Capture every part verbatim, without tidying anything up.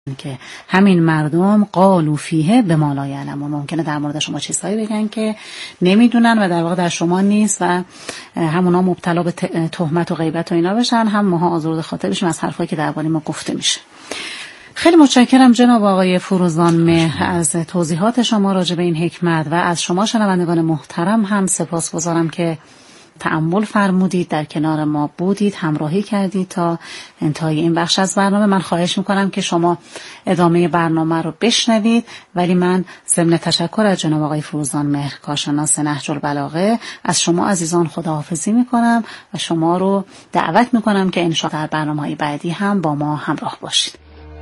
که همین مردم قالوا فیه بما لا یعلمون، ممکنه در مورد شما چیزهایی بگن که نمیدونن و در واقع در شما نیست و همونا مبتلا به تهمت و غیبت و اینا بشن، هم ماها آزرده خاطر بشیم از حرفایی که درباره ما گفته میشه. خیلی متشکرم جناب آقای فروزان مهر از توضیحات شما راجع به این حکمت و از شما شنوندگان محترم هم سپاسگزارم که تأمل فرمودید، در کنار ما بودید، همراهی کردید تا انتهای این بخش از برنامه. من خواهش میکنم که شما ادامه برنامه رو بشنوید، ولی من ضمن تشکر از جناب آقای فروزان مهر کارشناس نهج البلاغه از شما عزیزان خداحافظی میکنم و شما رو دعوت میکنم که انشاءالله در برنامه‌های بعدی هم با ما همراه باشید.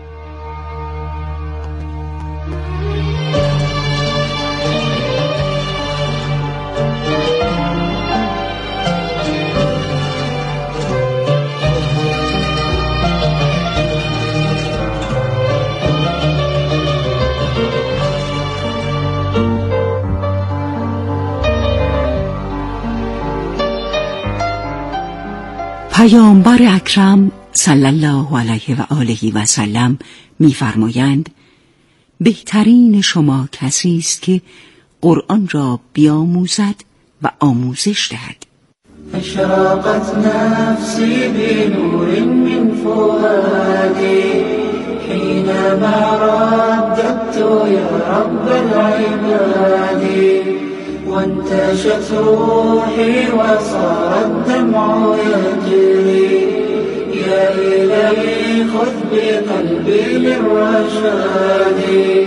پیامبر اکرم صلی الله علیه و آله و سلم می‌فرمایند بهترین شما کسی است که قرآن را بیاموزد و آموزش دهد. اشرقت نفسی بنور من فؤادی حینما رددت یا رب العباد وانتشت روحي وصار الدمع يجري يا إلهي خذ بقلبي للرشاد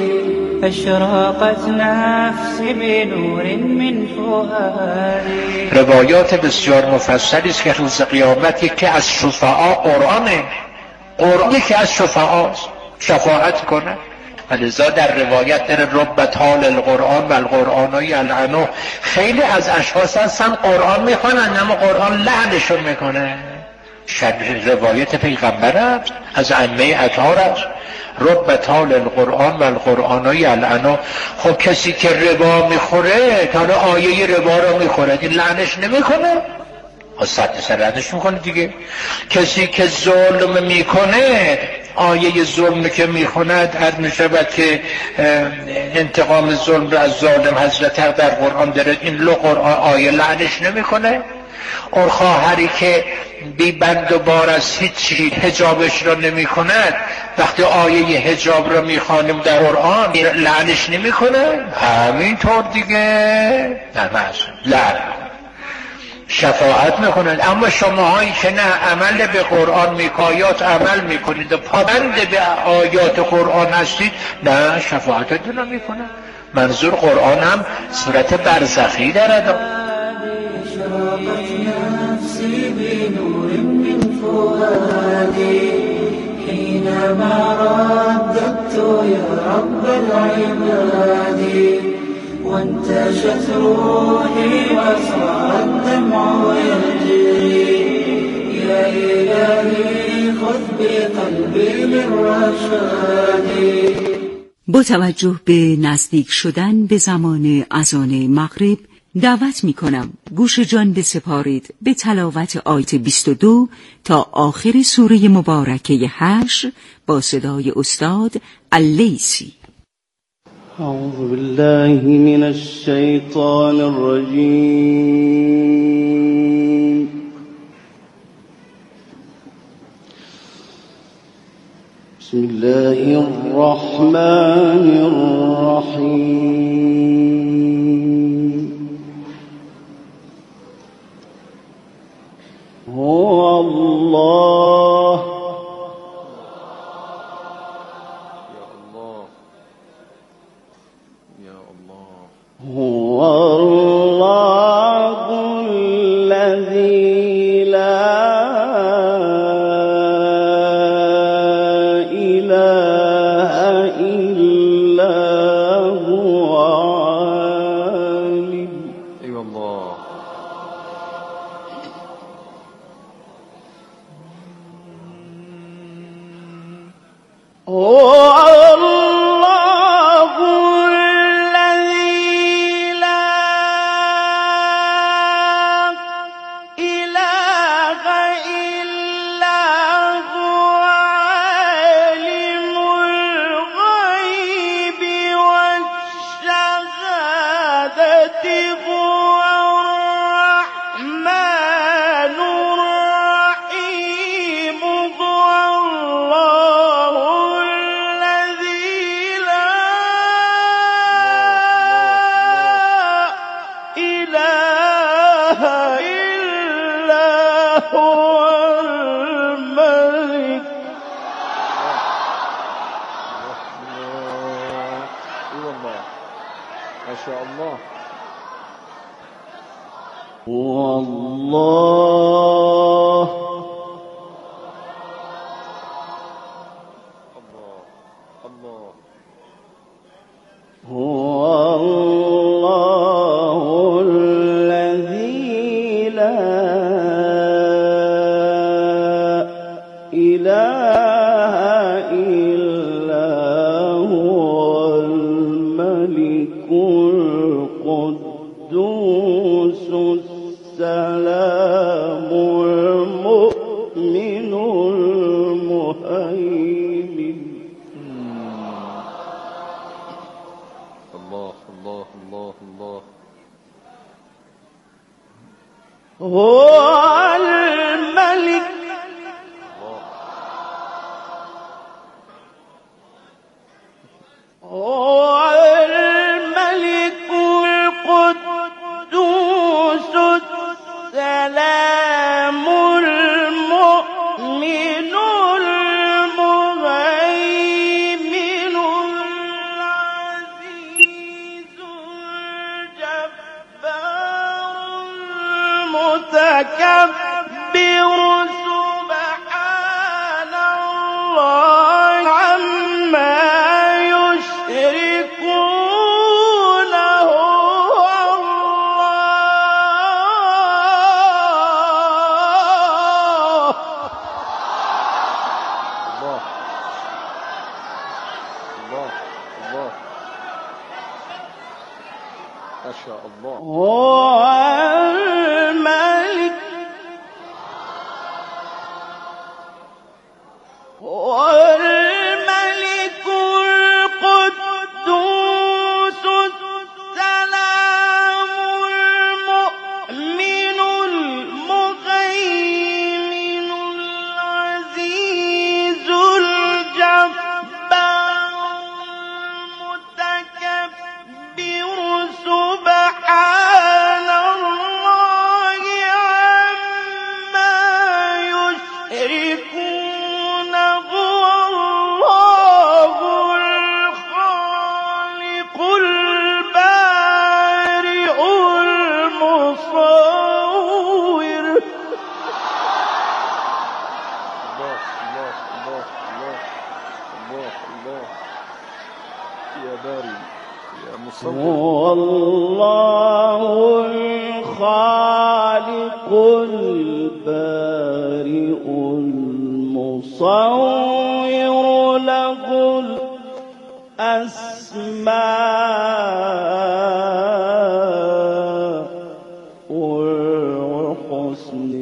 اشرقت نفسي بنور من فؤادي. روایات بسیار مفصلی است که روز قیامت یکی از شفعا قرآنه، قرآن یکی از شفعا شفاعت کنه. ولذا در روایت در رب طال القرآن و القرآن یلعنه، خیلی از اشخاص هستن قرآن میخونن اما قرآن لعنشون میکنه. روایت پیغمبر است از ائمه اطهار است رب طال القرآن و القرآن یلعنه. خب کسی که ربا میخوره تا آیه ربا رو میخوره این لعنش نمیکنه؟ صد سر لعنش میکنه دیگه. کسی که ظلم میکنه آیه ظلم که میخوند عرض میشود که انتقام ظلم را از ظالم حضرت حق در قرآن داره، این لو قرآن آیه لعنش نمیکنه؟ اون خواهری که بی بند و بار از هیچی حجابش را نمی کند وقتی آیه حجاب را می خوانیم در قرآن لعنش نمی کنه؟ همینطور دیگه نماز لعن شفاعت میکنند. اما شما هایی که نه عمل به قرآن میکایات عمل میکنید و پابند به آیات قرآن هستید نه شفاعتتون رو میکنند. منظور قرآن هم صورت برزخی دارد. اشرقت نفسي بنور من فؤادي حينما رددت يا رب العباد وانتشت روحي وصار الدمع يجري يا إلهي خذ بقلبي للرشاد. با توجه به نزدیک شدن به زمان اذان مغرب دعوت می کنم گوش جان بسپارید به تلاوت آیت بیست و دو تا آخر سوره مبارکه حشر با صدای استاد اللیثی. اعوذ بالله من الشیطان الرجیم. بسم الله الرحمن الرحیم. هو الله هو الله الذي لا إله إلا هو عالم. أي والله. هو الله ما شاء الله. هو الله الله الله هو الله الذي لا إله إلا هو الملك القدوس السلام المؤمن المهيمن. الله الله الله الله. هو الملك هو الملك القدوس السلام المؤمن المهيمن العزيز الجبار المتكبر سبحان الله عما يشركون. هو الله الله الله. ما شاء الله. هو الملك هو الملك القدوس السلام المؤمن المهيمن العزيز الجبار المتكبر سبحان الله عما يشركون. هو الله الخالق البارئ المصور. الله الله الله الله الله الله. يا باري يا مصور. هو الله الخالق البارئ المصور له الأسماء الحسن.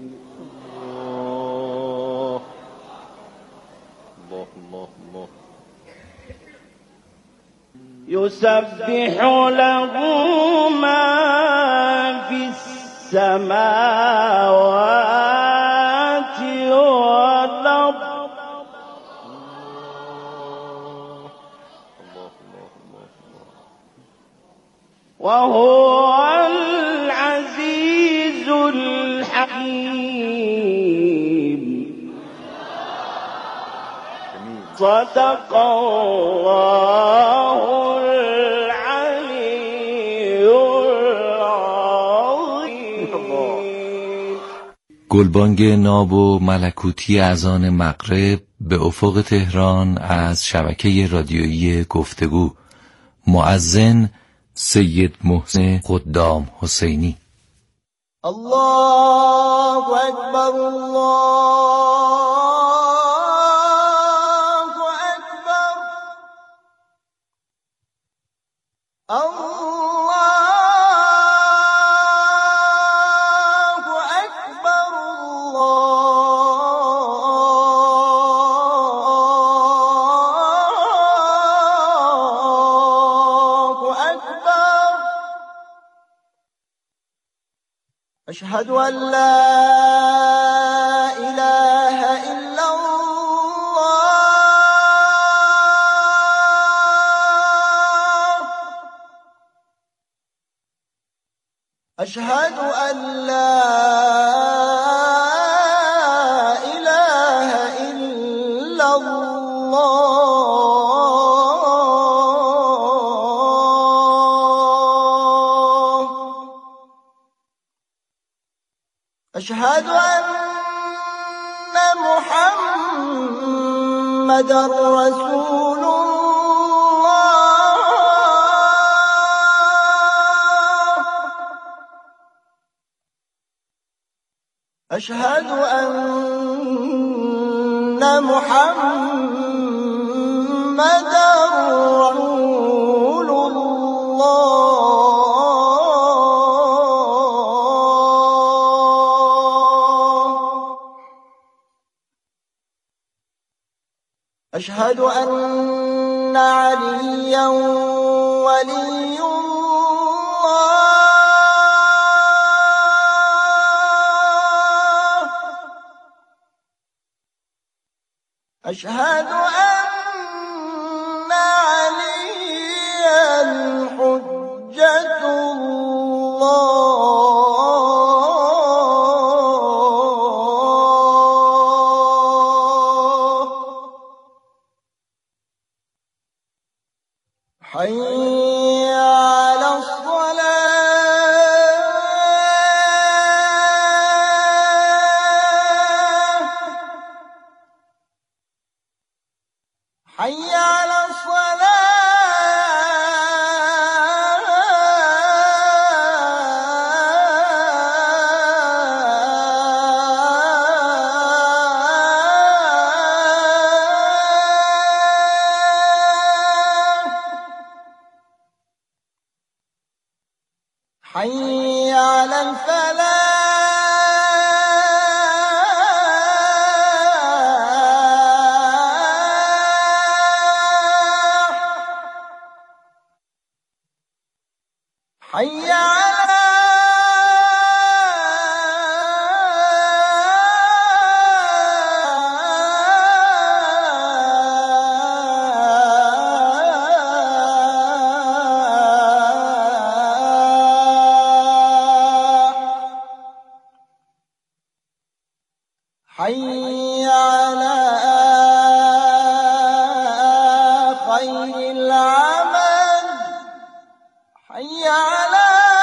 الله الله الله الله. يسبح له ما في السماوات والأرض الله الله الله الله. وهو العزيز الحكيم. جميل. صدق الله العلي العظيم. گلبانگ ناب و ملکوتی اذان مغرب به افق تهران از شبکه رادیویی گفتگو. مؤذن سید محسن قدام حسینی. الله أكبر الله أكبر الله أكبر الله أكبر. أشهد أن لا إله إلا الله. أشهد أن لا إله إلا الله. أشهد أن محمدًا رسول الله. أشهد أن محمدًا رسول الله. أشهد أن عليًّا ولي الله. أشهد أن عليًّا حجة الله. حي على الصلاة. حي على حي على الفلاح. حي على حي على خير العمل. حي على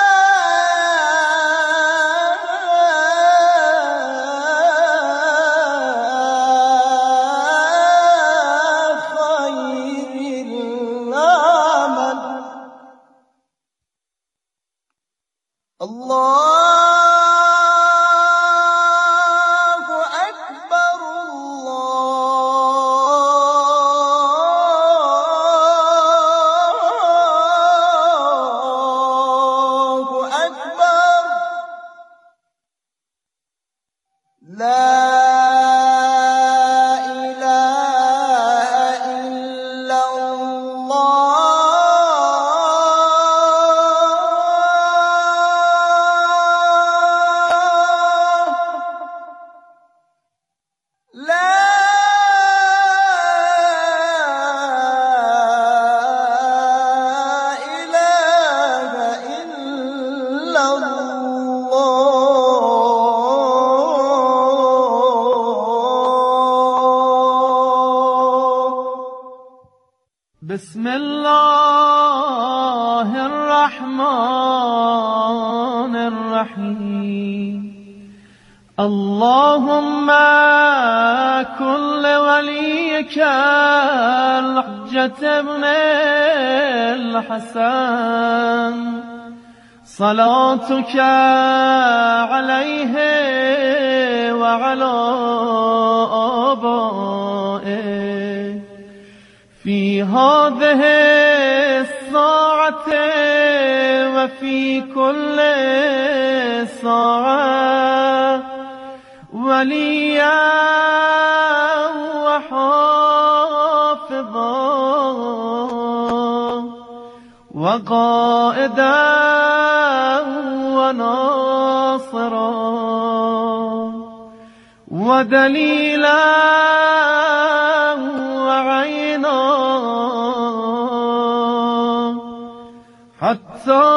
خير العمل. الله لا إله إلا الله. لا إله إلا الله. بسم الله الرحمن الرحيم. اللهم كن لوليك الحجة ابن الحسن صلاتك عليه وعلى آبائه في هذه الساعة وفي كل ساعة وليا وحافظا وقائدا وناصرا ودليلا وعينا حتى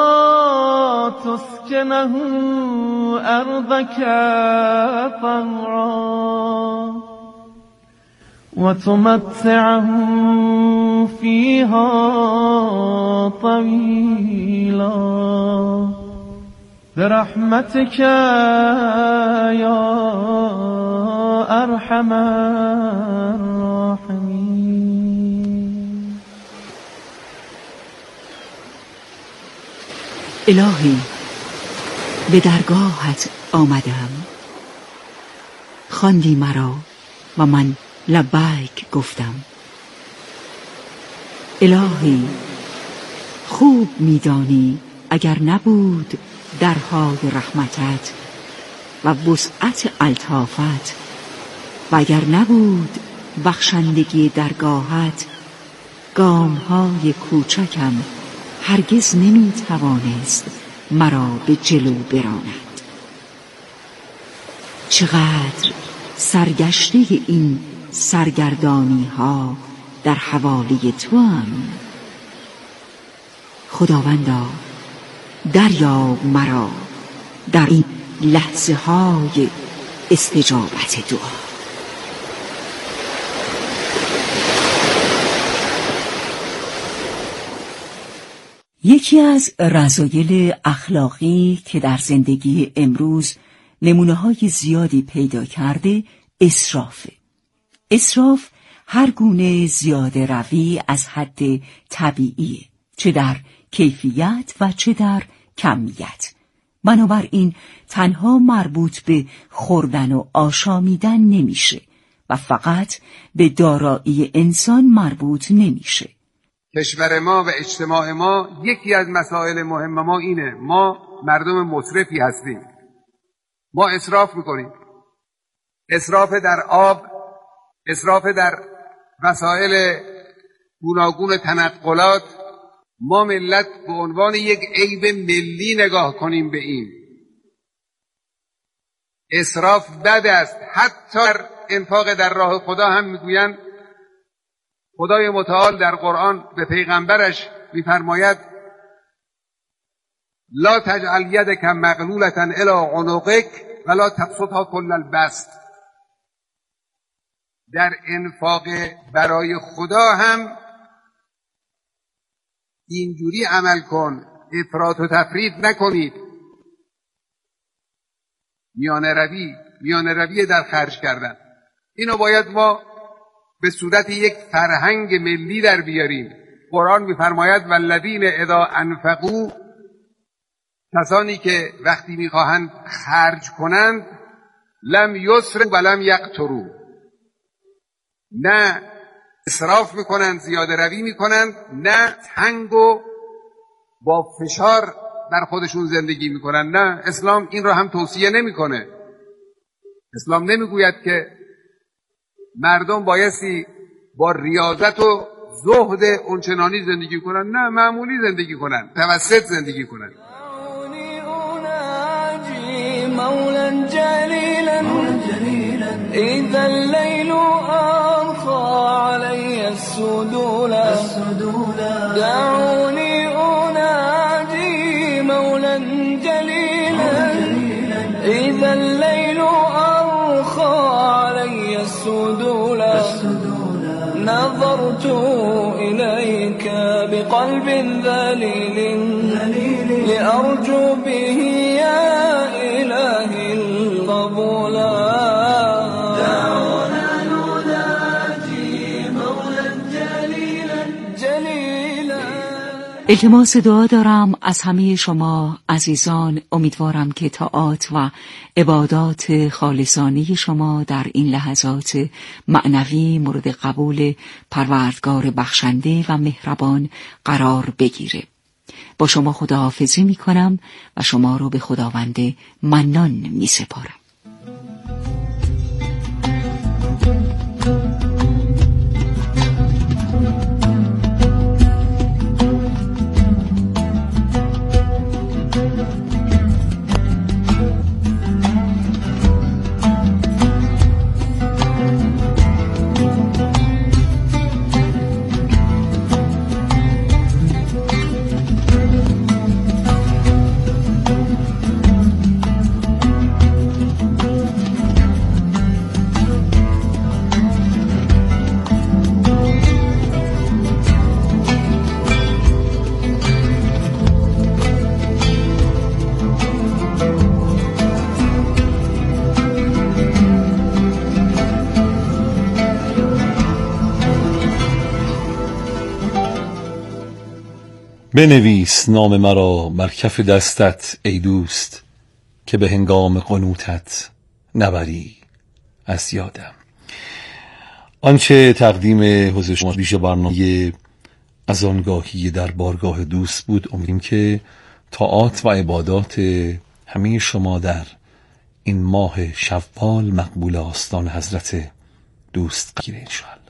تسكنه أرضك طوعا وتمتعه فيها طويلا برحمتك یا ارحم الراحمین. الهی به درگاهت آمدم، خواندی مرا و من لبیک گفتم. الهی خوب میدانی اگر نبود درهای رحمتت و وسعت الطافت و اگر نبود بخشندگی درگاهت، گامهای کوچکم هرگز نمی توانست مرا به جلو براند. چقدر سرگشته این سرگردانی ها در حوالی تو ام. خداوندا دریاب مرا در این لحظه های استجابت دعا. یکی از رذایل اخلاقی که در زندگی امروز نمونه‌های زیادی پیدا کرده اسرافه. اسراف هر گونه زیاده روی از حد طبیعیه، چه در کیفیت و چه در کمیت. بنابراین تنها مربوط به خوردن و آشامیدن نمیشه و فقط به دارایی انسان مربوط نمیشه. کشور ما و اجتماع ما یکی از مسائل مهم ما اینه، ما مردم مصرفی هستیم. ما اسراف میکنیم، اسراف در آب، اسراف در وسایل گوناگون تنقلات. ما ملت به عنوان یک عیب ملی نگاه کنیم به این. اسراف بد است. حتی انفاق در راه خدا هم میگویند، خدای متعال در قرآن به پیغمبرش میفرماید لا تجعل یدک مغلولة الی عنقک ولا تبسطها کل البسط. در انفاق برای خدا هم اینجوری عمل کن، افراط و تفرید نکنید. میانه روی میانه روی در خرج کردن، اینو باید ما به صورت یک فرهنگ ملی در بیاریم. قرآن می‌فرماید والذین اذا انفقوا، کسانی که وقتی میخواهند خرج کنند لم یسرفوا ولم یقتروا، نه اسراف میکنند، زیاده روی میکنند، نه تنگ و با فشار بر خودشون زندگی میکنند. نه، اسلام این را هم توصیه نمیکنه. اسلام نمیگوید که مردم بایستی با ریاضت و زهد اونچنانی زندگی کنند. نه، معمولی زندگی کنند، توسط زندگی کنند. مولا جليلا إذا الليل أرخى علي السدولا دعوني أناجي مولا جليلا إذا الليل أرخى علي السدولا نظرت إليك بقلب ذليل لأرجو به يا إلهي القبولا دعونا نناجي مولا جليلا جليلا. التماس دعا دارم از همه شما عزیزان. امیدوارم که طاعات و عبادات خالصانه شما در این لحظات معنوی مورد قبول پروردگار بخشنده و مهربان قرار بگیره. با شما خداحافظی می کنم و شما رو به خداوند منان می سپارم. بنویس نام مرا بر کف دستت ای دوست، که به هنگام قنوتت نبری از یادم. آنچه تقدیم حضور شما ریش برنامه از آنگاهی در بارگاه دوست بود. امیدیم که طاعات و عبادات همه شما در این ماه شوال مقبول آستان حضرت دوست گیره انشاءالله.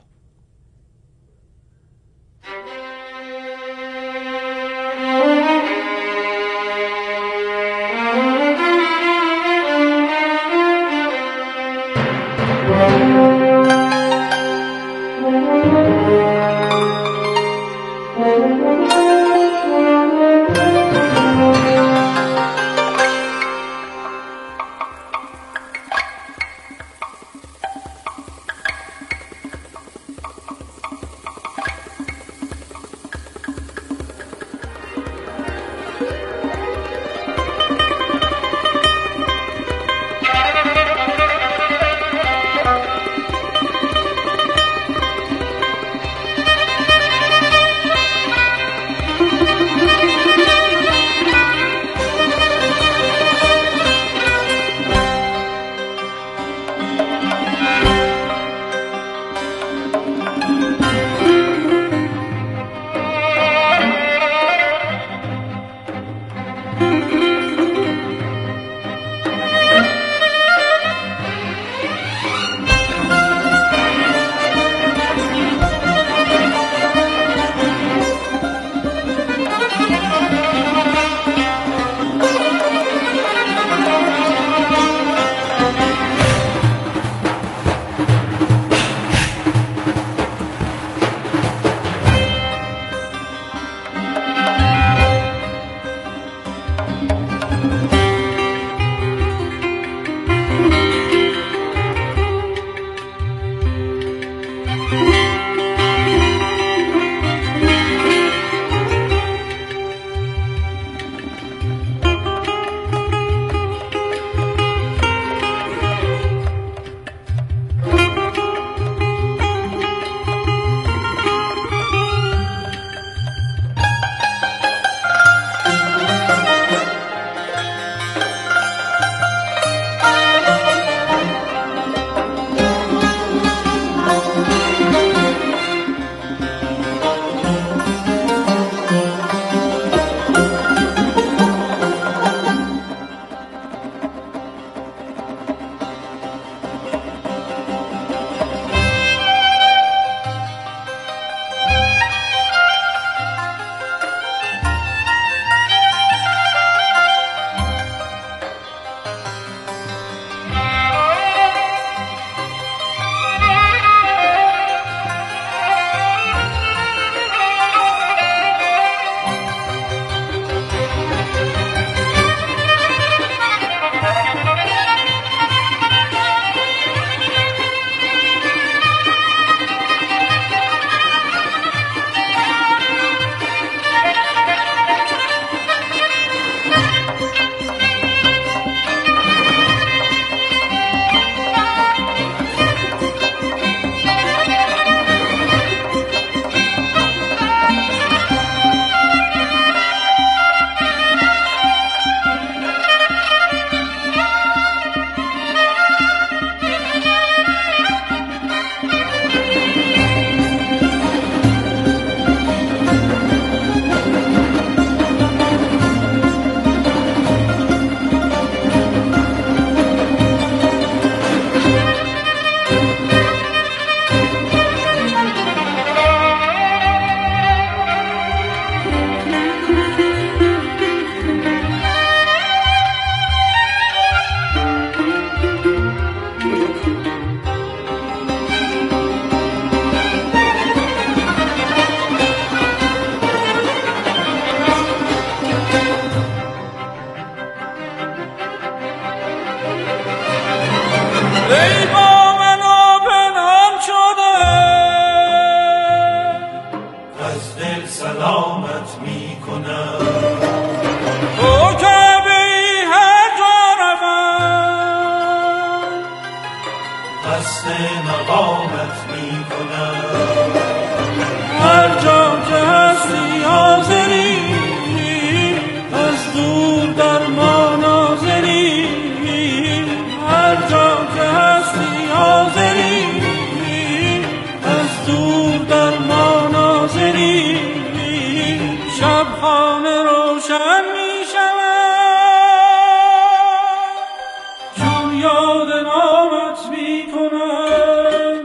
هر جا که هستی حاضری خانه روشن می شود چون یاد نامت می کنم،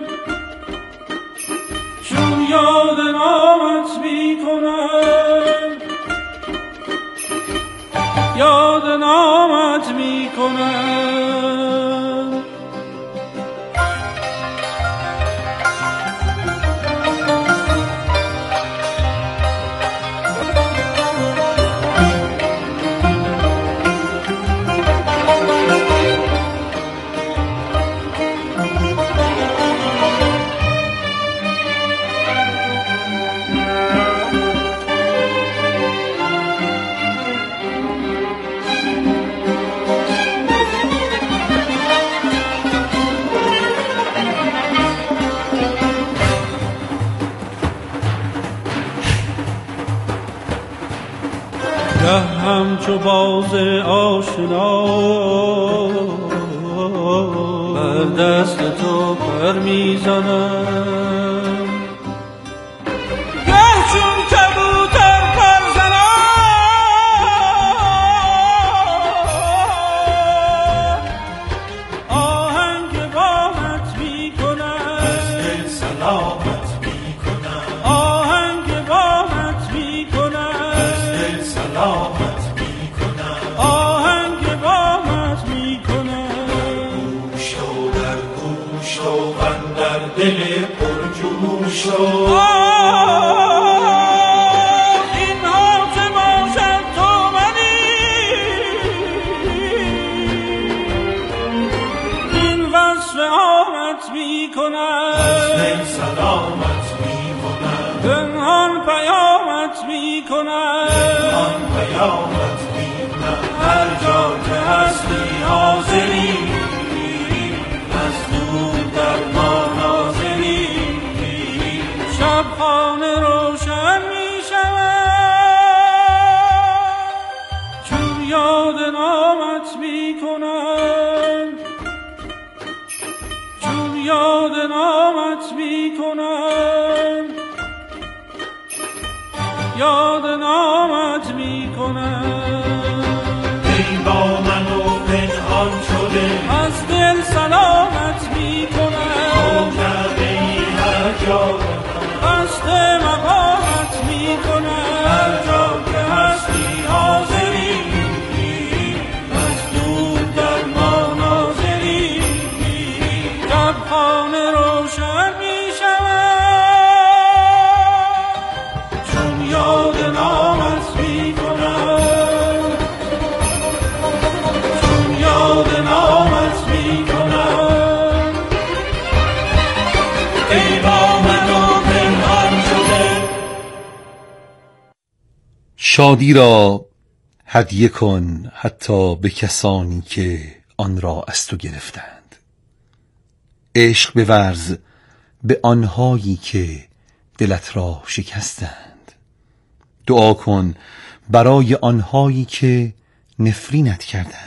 چون یاد نامت می کنم، یاد نامت می کنم. گه همچو باز آشنا بر دست تو پر میزنم، گه چون کبوتر پر زنم، آهنگ بامت میکنم، از دل سلامت میکنم، آهنگ بامت میکنم، از دل سلامت میکنم، آهنگ بامت میکنم. گوش و در گوش و بندر دل پرجوش و این ها چه باشد تو منی، این وصف آمت میکنم، از دل سلامت میکنم، پنهان پیامت میکنم، پنهان پیامت میکنم. هر جا که هستی حاضری، از دور در ما ناظری، شب خانه روشن میشود چون یاد نامت میکنم، چون یاد نامت میکنم، یاد نامت میکنم. ای با من و پنهان شده، از دل سلامت میکنم، کرده ای هر جا قصد مقامت میکنم، هر جا که هستی حاضری، از دور در ما ناظری، شب خانه روشن میشود چون یاد نامت میکنم، چون یاد نامت میکنم. ای با من و پنهان شده. شادی را هدیه کن حتی به کسانی که آن را از تو گرفتند. عشق بورز به آنهایی که دلت را شکستند. دعا کن برای آنهایی که نفرینت کردند.